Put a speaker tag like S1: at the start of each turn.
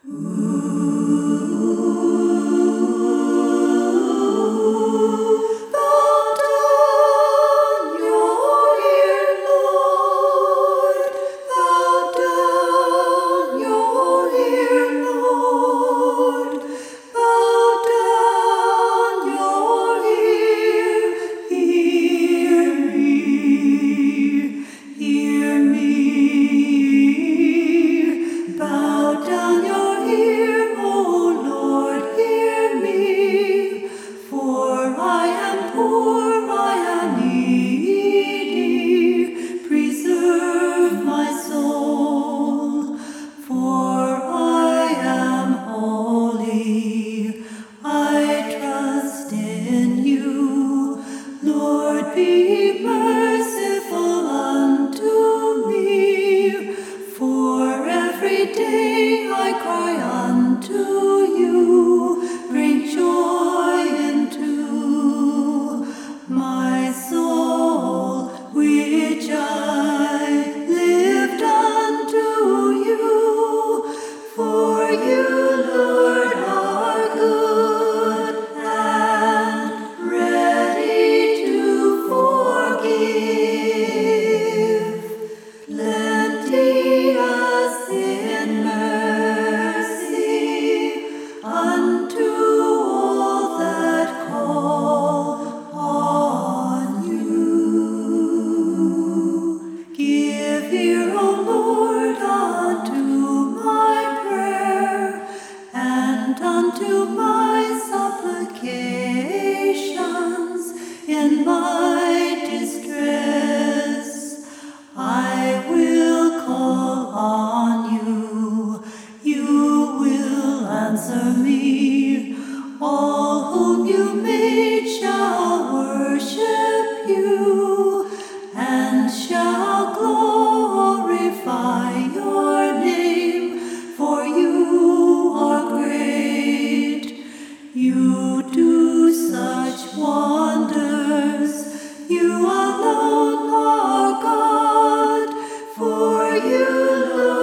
S1: Be merciful unto me, for every day I cry unto you. Bring joy into my soul, which I lived unto you. For you, Lord, are good and ready to forgive, plenteous in mercy unto all that call on you. Give ear, O Lord, unto my prayer, and unto my supplications in my distress. I will call on you, you will answer me. All whom you made shall worship you, and shall glorify your name, for you are great. You do such wonders, you alone are God, for you, Lord,